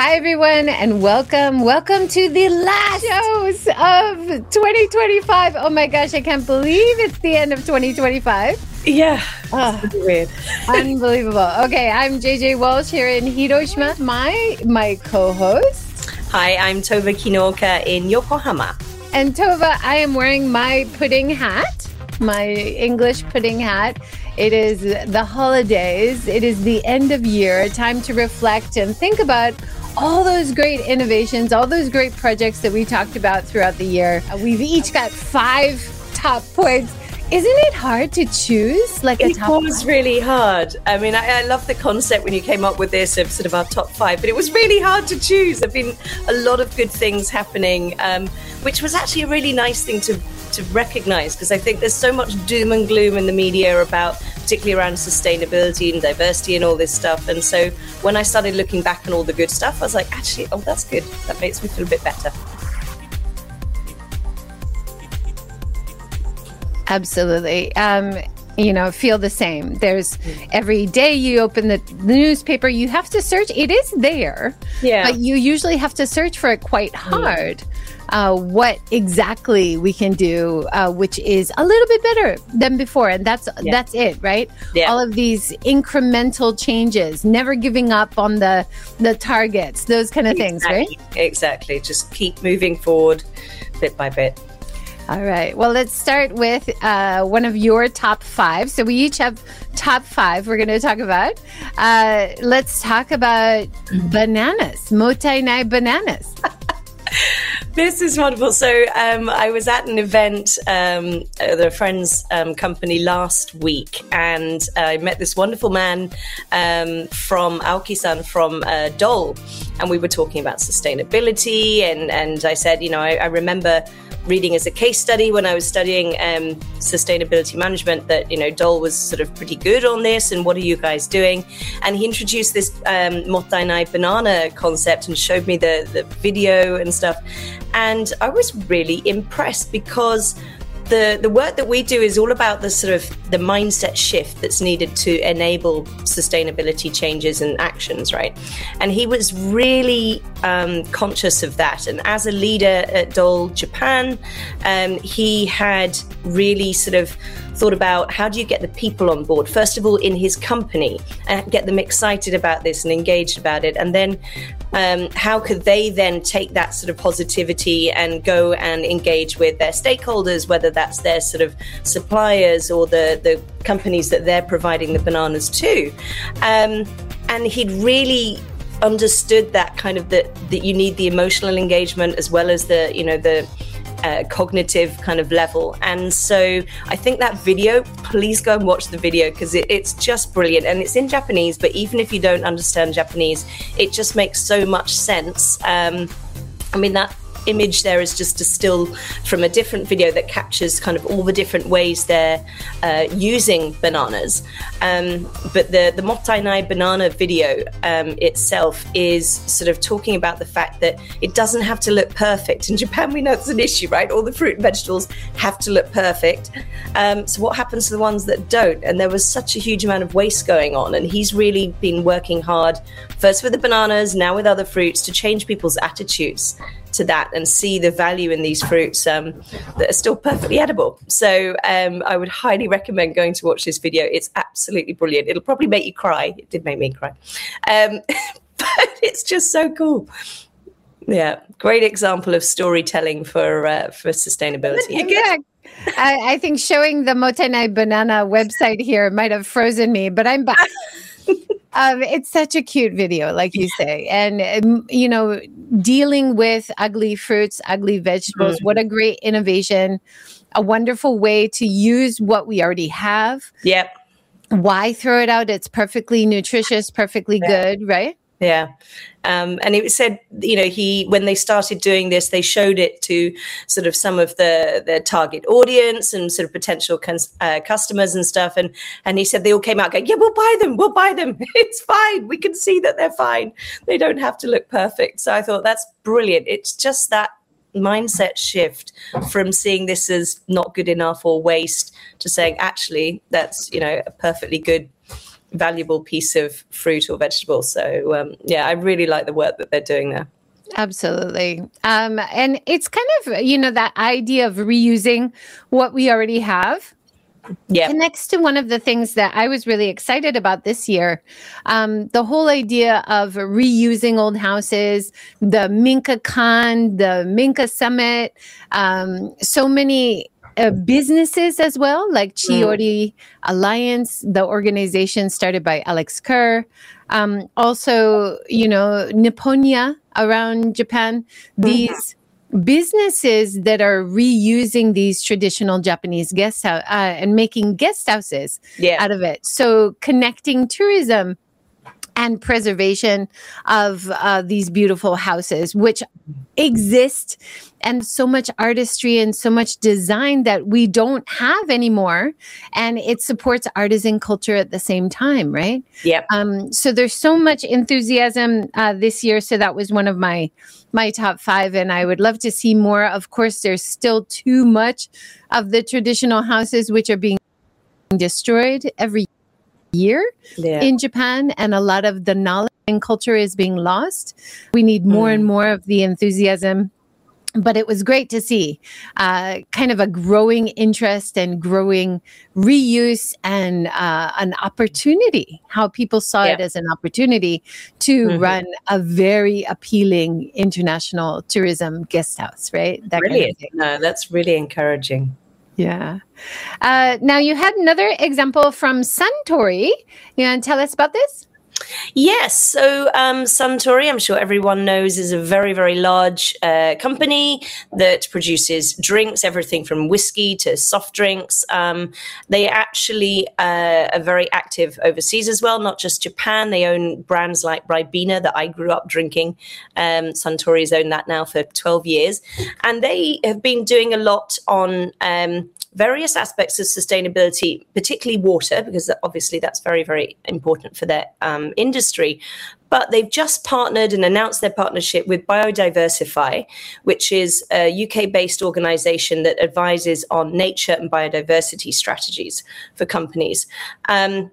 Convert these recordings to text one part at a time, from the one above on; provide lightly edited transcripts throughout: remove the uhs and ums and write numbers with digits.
Hi, everyone, and welcome. Welcome to the last shows of 2025. Oh my gosh, I can't believe it's the end of 2025. Yeah, it's weird. Unbelievable. Okay, I'm JJ Walsh here in Hiroshima. My co-host. Hi, I'm Tova Kinoka in Yokohama. And Tova, I am wearing my pudding hat, my English pudding hat. It is the holidays. It is the end of year, time to reflect and think about all those great innovations, all those great projects that we talked about throughout the year. We've each got 5 top points. Isn't it hard to choose like a top 5? It was really hard. I mean, I love the concept when you came up with this of sort of our top 5, but it was really hard to choose. There have been a lot of good things happening, which was actually a really nice thing to recognize, because I think there's so much doom and gloom in the media about, particularly around sustainability and diversity and all this stuff. And so when I started looking back on all the good stuff, I was like, actually, oh, that's good. That makes me feel a bit better. Absolutely. Feel the same. There's every day you open the newspaper, you have to search. It is there, but you usually have to search for it quite hard. What exactly we can do, which is a little bit better than before. And that's it, right? Yeah. All of these incremental changes, never giving up on the targets, those kind of things, right? Exactly. Just keep moving forward bit by bit. All right. Well, let's start with one of your top 5. So we each have top 5 we're going to talk about. Let's talk about bananas, mottainai bananas. This is wonderful. So I was at an event at a friend's company last week, and I met this wonderful man from Aoki-san from Dole, and we were talking about sustainability, and I said, I remember reading as a case study when I was studying sustainability management that, Dole was sort of pretty good on this, and what are you guys doing? And he introduced this mottainai banana concept and showed me the video and stuff. And I was really impressed, because the work that we do is all about the sort of the mindset shift that's needed to enable sustainability changes and actions, right? And he was really conscious of that. And as a leader at Dole Japan, he had really sort of thought about, how do you get the people on board, first of all, in his company, and get them excited about this and engaged about it. And then how could they then take that sort of positivity and go and engage with their stakeholders, whether that's their sort of suppliers or the companies that they're providing the bananas to. And he'd really understood that kind of that you need the emotional engagement as well as the cognitive kind of level. And so I think that video, please go and watch the video, because it's just brilliant, and it's in Japanese, but even if you don't understand Japanese, it just makes so much sense. That image there is just a still from a different video that captures kind of all the different ways they're using bananas. But the mottainai banana video itself is sort of talking about the fact that it doesn't have to look perfect. In Japan, we know it's an issue, right? All the fruit and vegetables have to look perfect. So what happens to the ones that don't? And there was such a huge amount of waste going on. And he's really been working hard, first with the bananas, now with other fruits, to change people's attitudes to that and see the value in these fruits that are still perfectly edible. So I would highly recommend going to watch this video. It's absolutely brilliant. It'll probably make you cry. It did make me cry. But it's just so cool. Yeah, great example of storytelling for sustainability. Yeah. I think showing the mottainai banana website here might have frozen me, but I'm back. It's such a cute video, like you say. And, dealing with ugly fruits, ugly vegetables, what a great innovation, a wonderful way to use what we already have. Yep. Why throw it out? It's perfectly nutritious, perfectly good, right? Yeah. And it said, when they started doing this, they showed it to sort of some of the target audience and sort of potential customers and stuff. And he said they all came out going, yeah, we'll buy them. It's fine. We can see that they're fine. They don't have to look perfect. So I thought that's brilliant. It's just that mindset shift from seeing this as not good enough or waste to saying, actually, that's, a perfectly good valuable piece of fruit or vegetable. So I really like the work that they're doing there. Absolutely. And it's kind of, that idea of reusing what we already have. Yeah. Connects to one of the things that I was really excited about this year. The whole idea of reusing old houses, the Minca Con, the Minca Summit, so many businesses as well, like Chiori Alliance, the organization started by Alex Kerr. Also, Nipponia around Japan, these businesses that are reusing these traditional Japanese guest house and making guest houses out of it. So connecting tourism and preservation of these beautiful houses, which exist, and so much artistry and so much design that we don't have anymore. And it supports artisan culture at the same time, right? Yeah. So there's so much enthusiasm this year. So that was one of my top 5. And I would love to see more. Of course, there's still too much of the traditional houses which are being destroyed every year in Japan, and a lot of the knowledge and culture is being lost. We need more and more of the enthusiasm. But it was great to see kind of a growing interest and growing reuse and an opportunity, how people saw it as an opportunity to run a very appealing international tourism guest house, right? That brilliant. Kind of no, that's really encouraging. Yeah. Now you had another example from Suntory. You want to tell us about this? Yes. So Suntory, I'm sure everyone knows, is a very, very large company that produces drinks, everything from whiskey to soft drinks. They actually are very active overseas as well, not just Japan. They own brands like Ribena that I grew up drinking. Suntory's owned that now for 12 years. And they have been doing a lot on various aspects of sustainability, particularly water, because obviously that's very, very important for their industry. But they've just partnered and announced their partnership with Biodiversify, which is a UK-based organization that advises on nature and biodiversity strategies for companies. And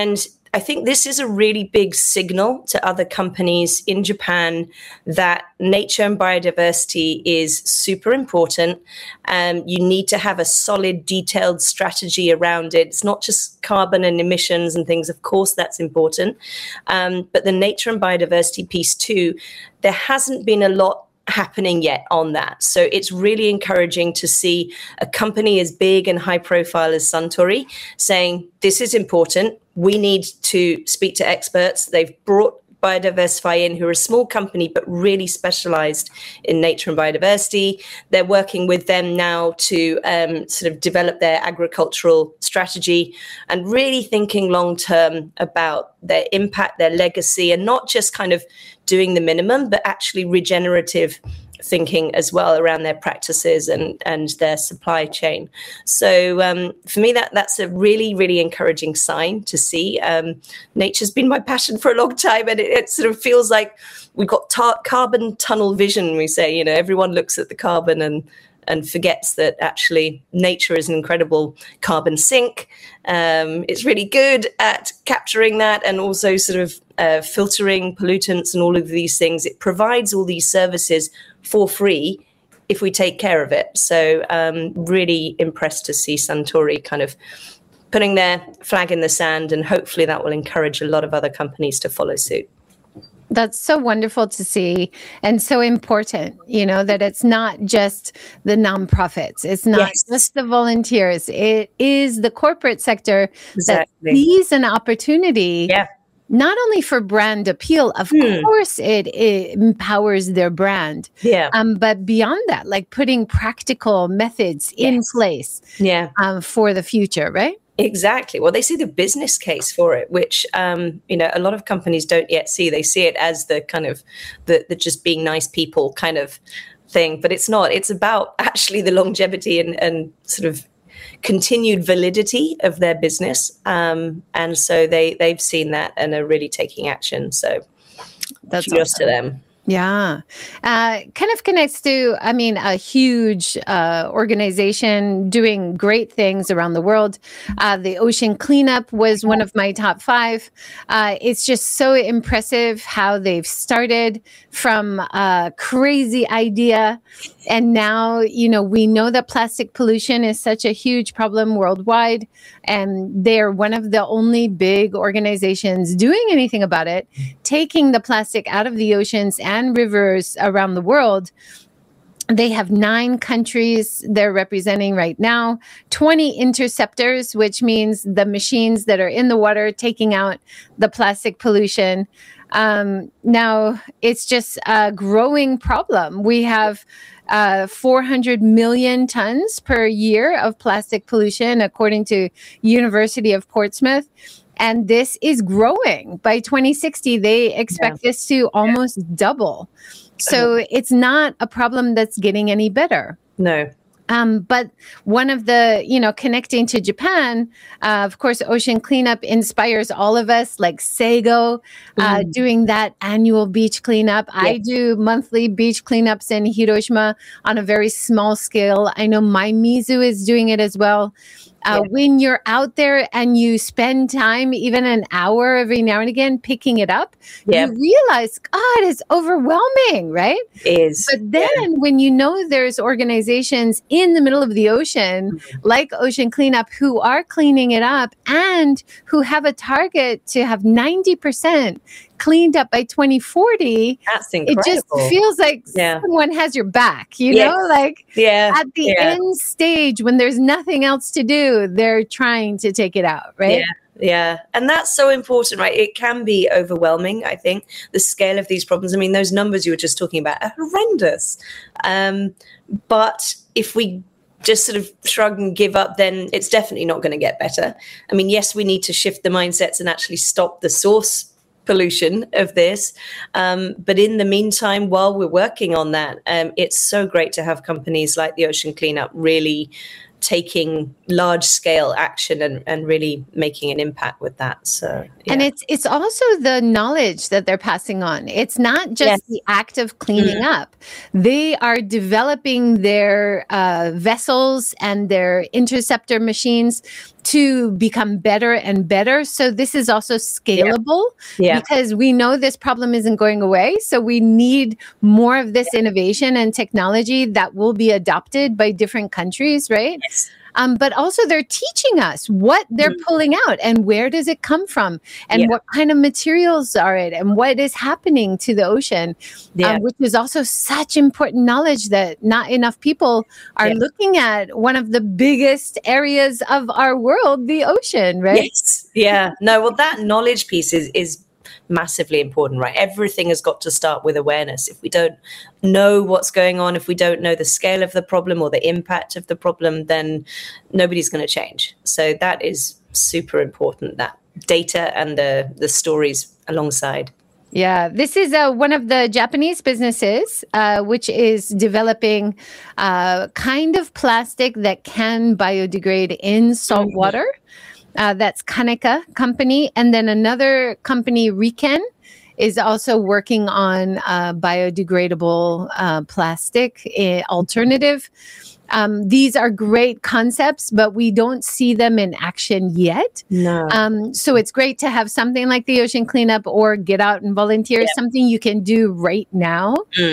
I think this is a really big signal to other companies in Japan that nature and biodiversity is super important. You need to have a solid, detailed strategy around it. It's not just carbon and emissions and things. Of course, that's important. But the nature and biodiversity piece too, there hasn't been a lot happening yet on that. So it's really encouraging to see a company as big and high profile as Suntory saying, this is important. We need to speak to experts. They've brought Biodiversify in, who are a small company, but really specialized in nature and biodiversity. They're working with them now to sort of develop their agricultural strategy and really thinking long term about their impact, their legacy, and not just kind of doing the minimum, but actually regenerative thinking as well around their practices and their supply chain. So for me, that's a really, really encouraging sign to see. Nature's been my passion for a long time, and it sort of feels like we've got carbon tunnel vision. We say, everyone looks at the carbon and forgets that actually nature is an incredible carbon sink. It's really good at capturing that and also sort of filtering pollutants and all of these things. It provides all these services for free if we take care of it. So really impressed to see Suntory kind of putting their flag in the sand, and hopefully that will encourage a lot of other companies to follow suit. That's so wonderful to see, and so important, that it's not just the nonprofits. It's not just the volunteers. It is the corporate sector that sees an opportunity, not only for brand appeal, of course it empowers their brand, but beyond that, like putting practical methods in place for the future, right? Exactly. Well, they see the business case for it, which, a lot of companies don't yet see. They see it as the kind of the just being nice people kind of thing, but it's not. It's about actually the longevity and sort of continued validity of their business. And so they've seen that and are really taking action. So that's kudos awesome to them. Yeah. Kind of connects to, I mean, a huge organization doing great things around the world. The Ocean Cleanup was one of my top 5. It's just so impressive how they've started from a crazy idea. And now, we know that plastic pollution is such a huge problem worldwide. And they're one of the only big organizations doing anything about it, taking the plastic out of the oceans and rivers around the world. They have 9 countries they're representing right now, 20 interceptors, which means the machines that are in the water taking out the plastic pollution. Now, it's just a growing problem. We have 400 million tons per year of plastic pollution, according to University of Portsmouth. And this is growing. By 2060, they expect this to almost double. So it's not a problem that's getting any better. No. But one of the, connecting to Japan, of course, Ocean Cleanup inspires all of us, like Seigo, doing that annual beach cleanup. Yeah. I do monthly beach cleanups in Hiroshima on a very small scale. I know my Mizu is doing it as well. When you're out there and you spend time, even an hour every now and again, picking it up, you realize, God, it's overwhelming, right? It is. But then when there's organizations in the middle of the ocean, like Ocean Cleanup, who are cleaning it up and who have a target to have 90% cleaned up by 2040. That's incredible. It just feels like someone has your back, at the end stage when there's nothing else to do, they're trying to take it out, right? Yeah. And that's so important, right? It can be overwhelming, I think, the scale of these problems. I mean, those numbers you were just talking about are horrendous. But if we just sort of shrug and give up, then it's definitely not going to get better. I mean, yes, we need to shift the mindsets and actually stop the source pollution of this. But in the meantime, while we're working on that, it's so great to have companies like the Ocean Cleanup really taking large scale action and really making an impact with that. So, and it's also the knowledge that they're passing on. It's not just the act of cleaning up. They are developing their vessels and their interceptor machines to become better and better. So this is also scalable because we know this problem isn't going away. So we need more of this innovation and technology that will be adopted by different countries, right? Yes. But also they're teaching us what they're pulling out and where does it come from and what kind of materials are it and what is happening to the ocean, which is also such important knowledge that not enough people are looking at. One of the biggest areas of our world, the ocean, right? Yes. Yeah. No, well, that knowledge piece is massively important, right? Everything has got to start with awareness. If we don't know what's going on, if we don't know the scale of the problem or the impact of the problem, then nobody's going to change. So that is super important, that data and the stories alongside. Yeah, this is one of the Japanese businesses, which is developing kind of plastic that can biodegrade in salt water. That's Kaneka company. And then another company, Riken, is also working on biodegradable plastic alternative. These are great concepts, but we don't see them in action yet. No. So it's great to have something like the Ocean Cleanup or Get Out and Volunteer, something you can do right now.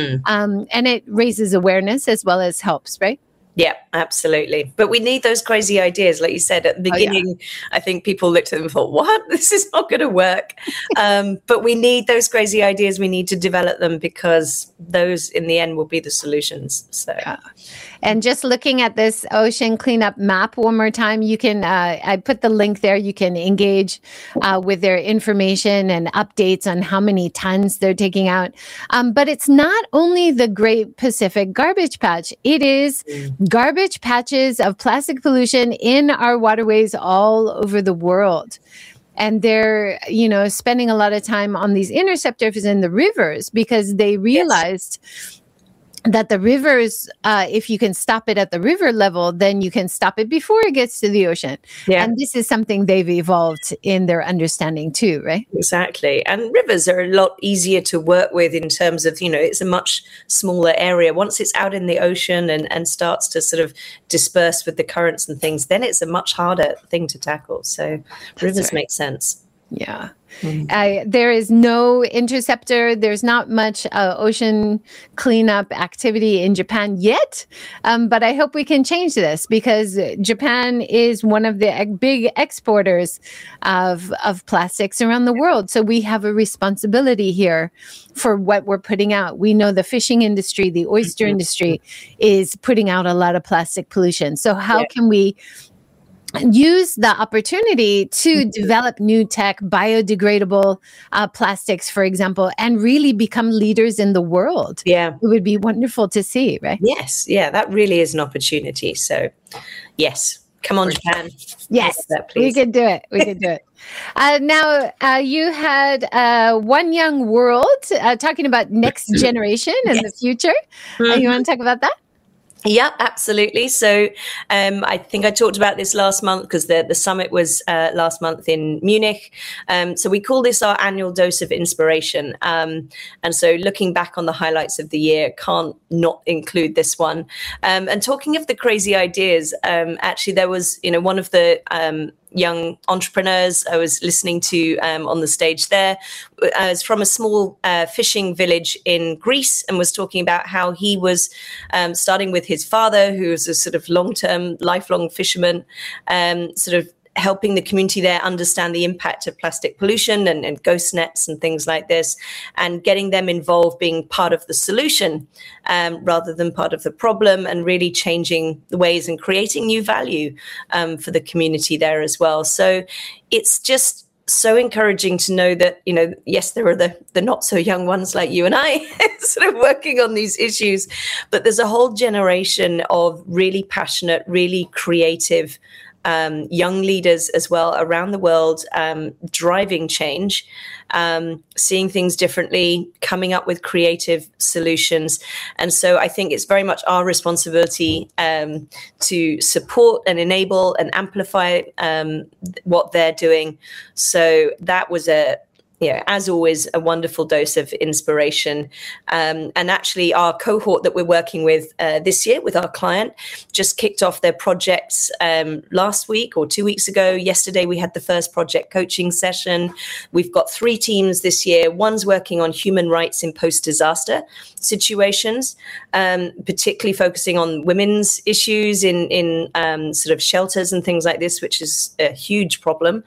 And it raises awareness as well as helps, right? Yeah, absolutely. But we need those crazy ideas. Like you said at the beginning, I think people looked at them and thought, what? This is not going to work. But we need those crazy ideas. We need to develop them because those in the end will be the solutions. So, And just looking at this Ocean Cleanup map one more time, you can, I put the link there. You can engage with their information and updates on how many tons they're taking out. But it's not only the Great Pacific Garbage Patch. It is garbage patches of plastic pollution in our waterways all over the world. And they're, spending a lot of time on these interceptors in the rivers because they realized that the rivers, if you can stop it at the river level, then you can stop it before it gets to the ocean. Yeah. And this is something they've evolved in their understanding too, right? Exactly. And rivers are a lot easier to work with in terms of, it's a much smaller area. Once it's out in the ocean and starts to sort of disperse with the currents and things, then it's a much harder thing to tackle. So rivers make sense. Yeah. There is no interceptor. There's not much ocean cleanup activity in Japan yet. But I hope we can change this, because Japan is one of the big exporters of plastics around the world. So we have a responsibility here for what we're putting out. We know the fishing industry, the oyster industry is putting out a lot of plastic pollution. So how can we use the opportunity to develop new tech, biodegradable plastics, for example, and really become leaders in the world? Yeah. It would be wonderful to see, right? Yes. Yeah, that really is an opportunity. So, yes. Come on, Japan. Yes, we can do it. We can do it. Now, you had One Young World talking about next generation and the future. You want to talk about that? Yeah, absolutely. So I think I talked about this last month, because the summit was last month in Munich. So we call this our annual dose of inspiration. And so looking back on the highlights of the year, can't not include this one. And talking of the crazy ideas, actually, there was, one of the young entrepreneurs I was listening to on the stage there. I was from a small fishing village in Greece, and was talking about how he was starting with his father, who was a sort of long-term, lifelong fisherman, sort of helping the community there understand the impact of plastic pollution and ghost nets and things like this, and getting them involved, being part of the solution rather than part of the problem, and really changing the ways and creating new value for the community there as well. So it's just so encouraging to know that, yes, there are the not so young ones like you and I sort of working on these issues, but there's a whole generation of really passionate, really creative young leaders as well around the world, driving change, seeing things differently, coming up with creative solutions. And so I think it's very much our responsibility to support and enable and amplify what they're doing. So that was as always, a wonderful dose of inspiration. And actually, our cohort that we're working with this year with our client just kicked off their projects last week or 2 weeks ago. Yesterday, we had the first project coaching session. We've got 3 teams this year. One's working on human rights in post-disaster situations, particularly focusing on women's issues in sort of shelters and things like this, which is a huge problem.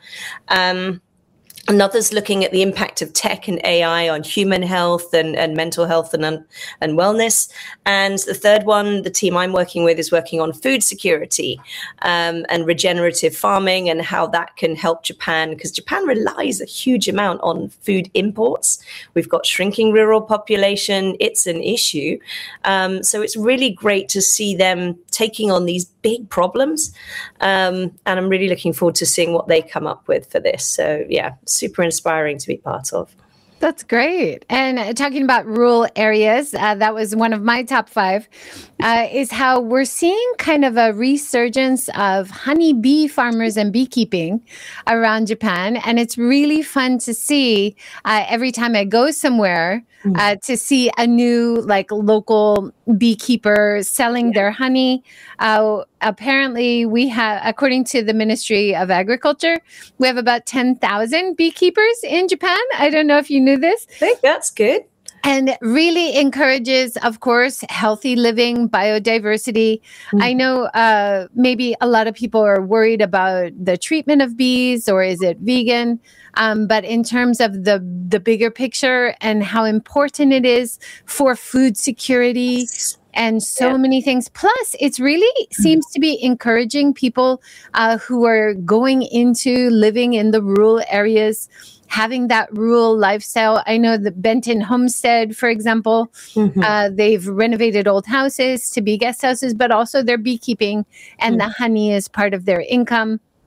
Another's looking at the impact of tech and AI on human health and mental health and wellness. And the third one, the team I'm working with, is working on food security and regenerative farming, and how that can help Japan, because Japan relies a huge amount on food imports. We've got shrinking rural population. It's an issue. So it's really great to see them taking on these big problems. And I'm really looking forward to seeing what they come up with for this. So yeah, super inspiring to be part of. That's great. And talking about rural areas, that was one of my top 5, is how we're seeing kind of a resurgence of honeybee farmers and beekeeping around Japan. And it's really fun to see every time I go somewhere to see a new local beekeeper selling their honey. Apparently, we have, according to the Ministry of Agriculture, we have about 10,000 beekeepers in Japan. I don't know if you knew this. I think that's good. And really encourages, of course, healthy living, biodiversity. I know maybe a lot of people are worried about the treatment of bees, or is it vegan? But in terms of the bigger picture and how important it is for food security and so many things. Plus, it's really seems to be encouraging people who are going into living in the rural areas, having that rural lifestyle. I know the Benton Homestead, for example, they've renovated old houses to be guest houses, but also they're beekeeping, and the honey is part of their income.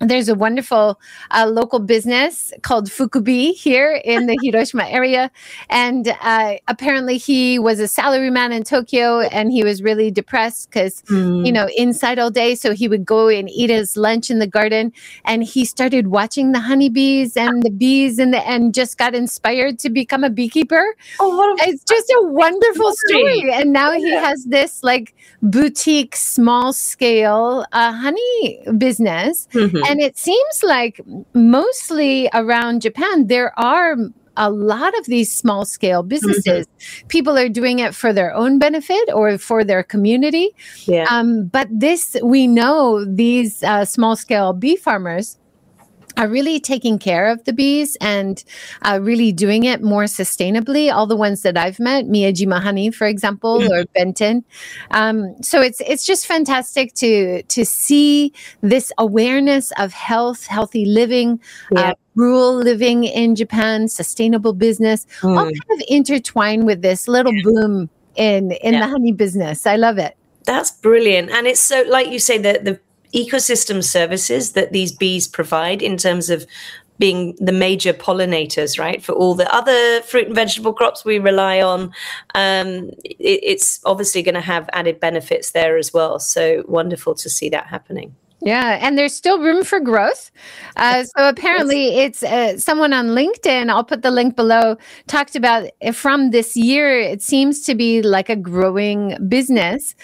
there's a wonderful local business called Fukubi here in the Hiroshima area. And apparently he was a salaryman in Tokyo, and he was really depressed because, inside all day. So he would go and eat his lunch in the garden, and he started watching the honeybees and the bees and just got inspired to become a beekeeper. It's just a wonderful story. And now he has this like boutique, small scale honey business. And it seems like mostly around Japan, there are a lot of these small scale businesses. People are doing it for their own benefit or for their community. But we know these small scale bee farmers are really taking care of the bees and really doing it more sustainably. All the ones that I've met, Miyajima Honey, for example, or Benton. So it's just fantastic to see this awareness of health, healthy living, rural living in Japan, sustainable business, all kind of intertwined with this little boom in the honey business. I love it. That's brilliant. And it's so, like you say, the ecosystem services that these bees provide in terms of being the major pollinators, right, for all the other fruit and vegetable crops we rely on. It's obviously going to have added benefits there as well. So wonderful to see that happening. Yeah, and there's still room for growth. So apparently it's someone on LinkedIn, I'll put the link below, talked about from this year, it seems to be like a growing business.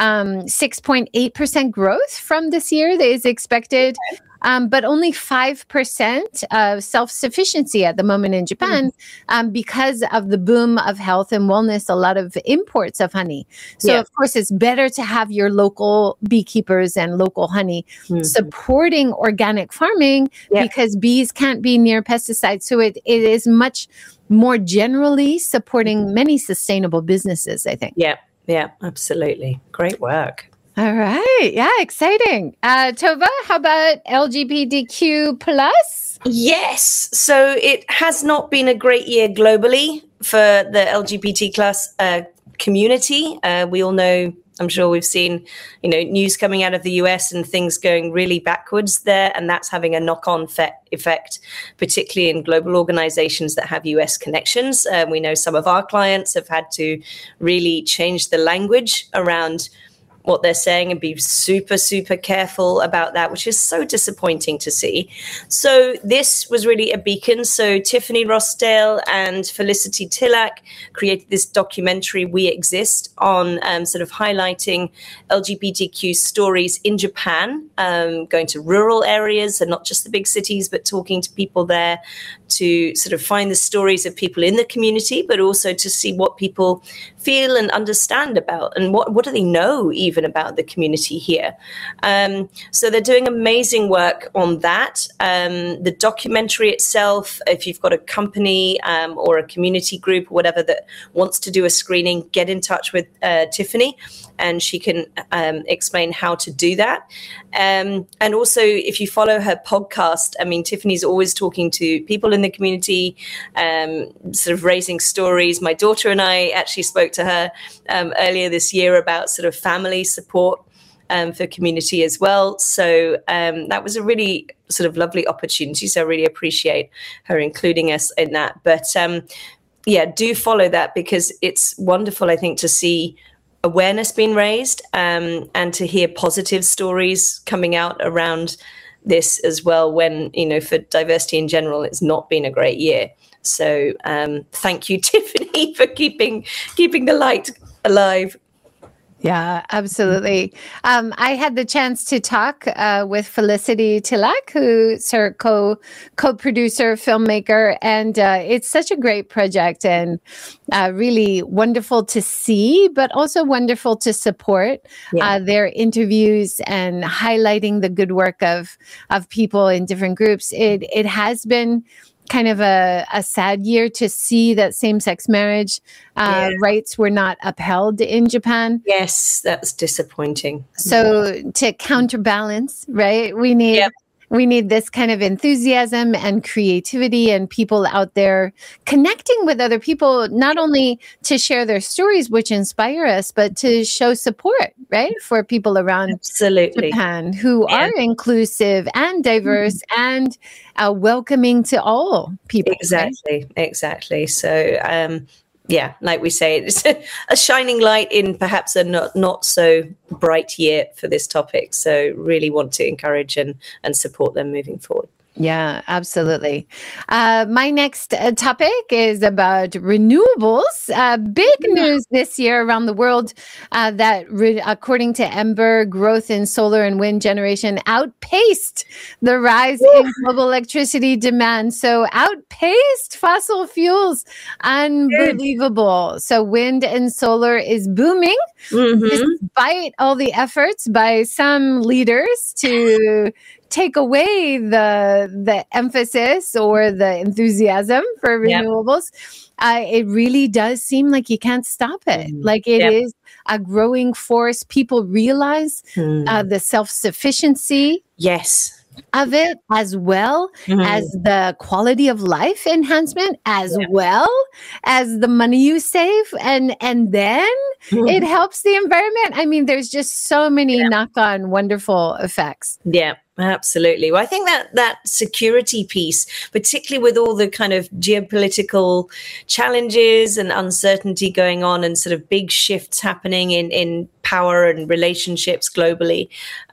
6.8% growth from this year is expected. But only 5% of self-sufficiency at the moment in Japan because of the boom of health and wellness, a lot of imports of honey. So, of course, it's better to have your local beekeepers and local honey supporting organic farming because bees can't be near pesticides. So it is much more generally supporting many sustainable businesses, I think. Yeah, absolutely. Great work. All right. Yeah, exciting. Tova, how about LGBTQ plus? Yes. So it has not been a great year globally for the LGBT plus community. We all know, I'm sure we've seen, news coming out of the US and things going really backwards there. And that's having a knock-on effect, particularly in global organizations that have US connections. We know some of our clients have had to really change the language around what they're saying and be super, super careful about that, which is so disappointing to see. So this was really a beacon. So Tiffany Rossdale and Felicity Tillack created this documentary, We Exist, on sort of highlighting LGBTQ stories in Japan, going to rural areas and not just the big cities, but talking to people there to sort of find the stories of people in the community, but also to see what people feel and understand about and what do they know even about the community here. So they're doing amazing work on that. The documentary itself, if you've got a company or a community group or whatever that wants to do a screening, get in touch with Tiffany and she can explain how to do that. And also, if you follow her podcast, I mean, Tiffany's always talking to people in the community, sort of raising stories. My daughter and I actually spoke to her earlier this year about sort of family support for community as well. So that was a really sort of lovely opportunity. So I really appreciate her including us in that. But do follow that because it's wonderful, I think, to see awareness being raised and to hear positive stories coming out around this as well when, for diversity in general, it's not been a great year. So thank you, Tiffany, for keeping the light alive. Yeah, absolutely. I had the chance to talk with Felicity Tillack, who's her co-producer, filmmaker, and it's such a great project and really wonderful to see, but also wonderful to support their interviews and highlighting the good work of people in different groups. It has been kind of a sad year to see that same-sex marriage rights were not upheld in Japan. Yes, that's disappointing. So to counterbalance, right, we need We need this kind of enthusiasm and creativity and people out there connecting with other people, not only to share their stories, which inspire us, but to show support, right? For people around Absolutely. Japan who are inclusive and diverse and welcoming to all people. Exactly. Right? Exactly. So, like we say, it's a shining light in perhaps a not so bright year for this topic. So really want to encourage and support them moving forward. Yeah, absolutely. My next topic is about renewables. Big news this year around the world that according to Ember, growth in solar and wind generation outpaced the rise in global electricity demand. So outpaced fossil fuels. Unbelievable. Good. So wind and solar is booming despite all the efforts by some leaders to take away the emphasis or the enthusiasm for renewables. It really does seem like you can't stop it. Like it is a growing force. People realize the self-sufficiency. Yes. Of it, as well as the quality of life enhancement, as well as the money you save, and then it helps the environment. I mean, there's just so many knock-on wonderful effects. Yeah. Absolutely. Well, I think that security piece, particularly with all the kind of geopolitical challenges and uncertainty going on and sort of big shifts happening in power and relationships globally.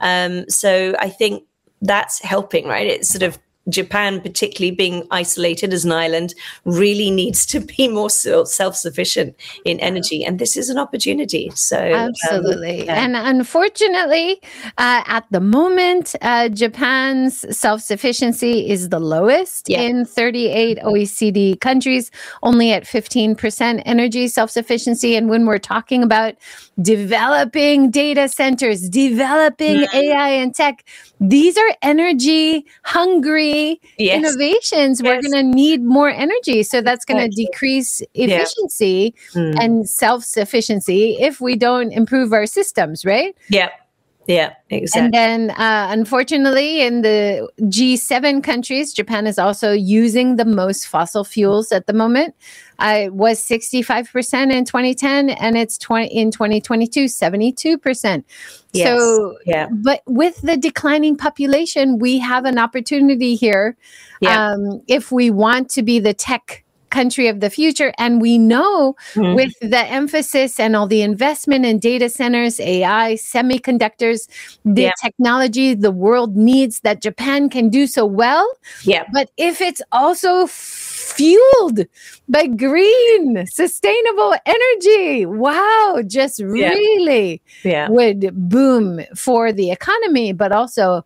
So I think that's helping, right? It's sort of Japan, particularly being isolated as an island, really needs to be more self-sufficient in energy. And this is an opportunity. So absolutely. And unfortunately, at the moment, Japan's self-sufficiency is the lowest in 38 OECD countries, only at 15% energy self-sufficiency. And when we're talking about developing data centers, developing AI and tech, these are energy hungry innovations. We're going to need more energy. So that's going to decrease efficiency and self-sufficiency if we don't improve our systems, right? Yeah, exactly. And then, unfortunately, in the G7 countries, Japan is also using the most fossil fuels at the moment. It was 65% in 2010, and it's in 2022, 72%. Yes. So, but with the declining population, we have an opportunity here if we want to be the tech country of the future. And we know with the emphasis and all the investment in data centers, AI, semiconductors, the technology the world needs that Japan can do so well. But if it's also fueled by green, sustainable energy, wow, just really would boom for the economy, but also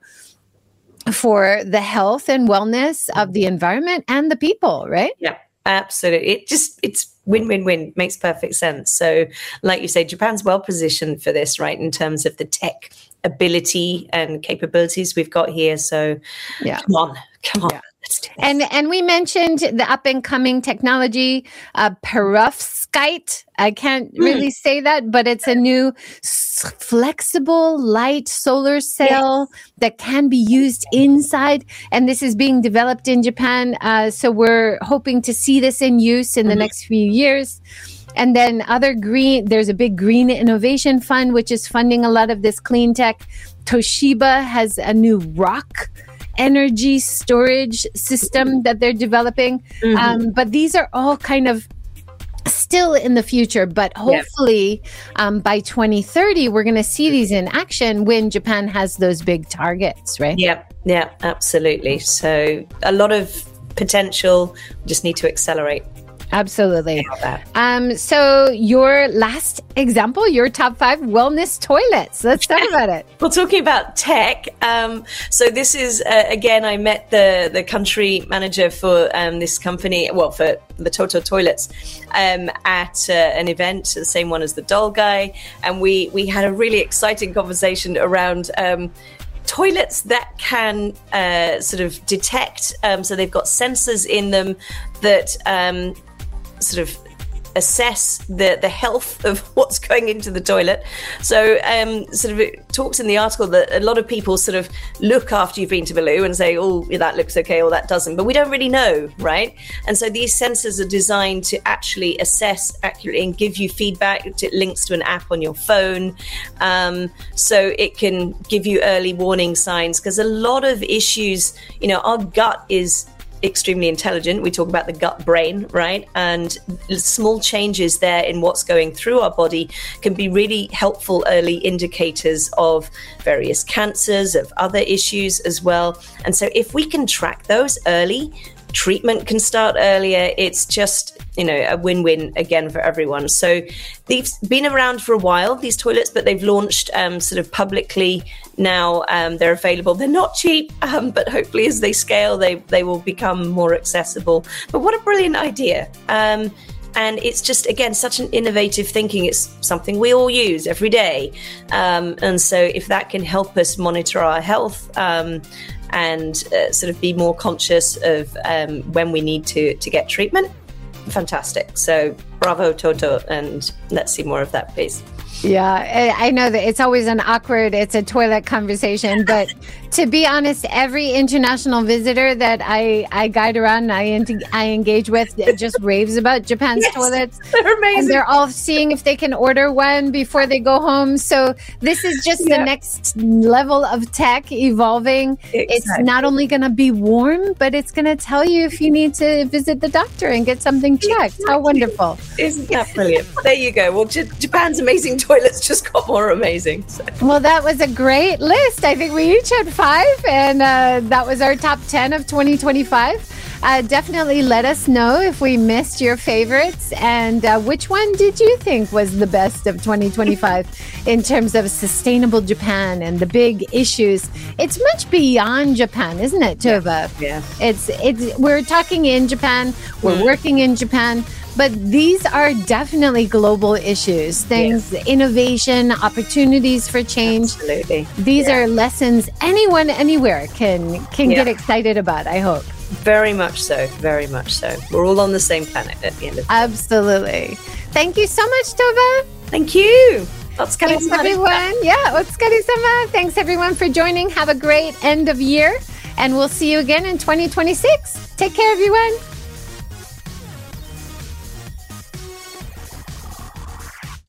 for the health and wellness of the environment and the people, right? Yeah. Absolutely. It's win-win-win. Makes perfect sense. So like you say, Japan's well positioned for this, right? In terms of the tech ability and capabilities we've got here. So come on. Yeah. And we mentioned the up and coming technology, perovskite. I can't really say that, but it's a new flexible light solar cell that can be used inside. And this is being developed in Japan. So we're hoping to see this in use in the next few years. And then there's a big green innovation fund, which is funding a lot of this clean tech. Toshiba has a new rock energy storage system that they're developing. But these are all kind of still in the future, but hopefully by 2030, we're going to see these in action when Japan has those big targets, right? Yeah, absolutely. So a lot of potential, just need to accelerate. Absolutely. So your last example, your top 5 wellness toilets. Let's talk about it. Well, talking about tech. So this is, again, I met the country manager for this company, for the Toto toilets at an event, the same one as the Doll Guy. And we had a really exciting conversation around toilets that can sort of detect. So they've got sensors in them that sort of assess the health of what's going into the toilet. So sort of it talks in the article that a lot of people sort of look after you've been to the loo and say, oh, that looks okay or that doesn't, but we don't really know, right? And so these sensors are designed to actually assess accurately and give you feedback. It links to an app on your phone, so it can give you early warning signs, because a lot of issues, our gut is extremely intelligent. We talk about the gut brain, right? And small changes there in what's going through our body can be really helpful early indicators of various cancers, of other issues as well. And so if we can track those early, treatment can start earlier. It's just, a win-win again for everyone. So they've been around for a while, these toilets, but they've launched sort of publicly now. They're available. They're not cheap, but hopefully as they scale, they will become more accessible. But what a brilliant idea. And it's just, again, such an innovative thinking. It's something we all use every day. And so if that can help us monitor our health and sort of be more conscious of when we need to get treatment, fantastic. So bravo, Toto, and let's see more of that, please. Yeah, I know that it's always it's a toilet conversation, but to be honest, every international visitor that I guide around and I engage with just raves about Japan's toilets. They're amazing. And they're all seeing if they can order one before they go home. So this is just the next level of tech evolving. Exactly. It's not only going to be warm, but it's going to tell you if you need to visit the doctor and get something checked. Exactly. How wonderful. Isn't that brilliant? There you go. Well, Japan's amazing toilets just got more amazing. So. Well, that was a great list. I think we each had 5, and that was our top 10 of 2025. Definitely let us know if we missed your favorites, and which one did you think was the best of 2025 in terms of sustainable Japan and the big issues. It's much beyond Japan, isn't it, Tova? Yeah. It's we're talking in Japan, we're working in Japan, but these are definitely global issues. Things, innovation, opportunities for change. Absolutely. These are lessons anyone, anywhere can get excited about, I hope. Very much so. Very much so. We're all on the same planet at the end of the day. Absolutely. Thank you so much, Tova. Thank you. Thanks, everyone. Yeah, Otsukaresama. Thanks, everyone, for joining. Have a great end of year, and we'll see you again in 2026. Take care, everyone.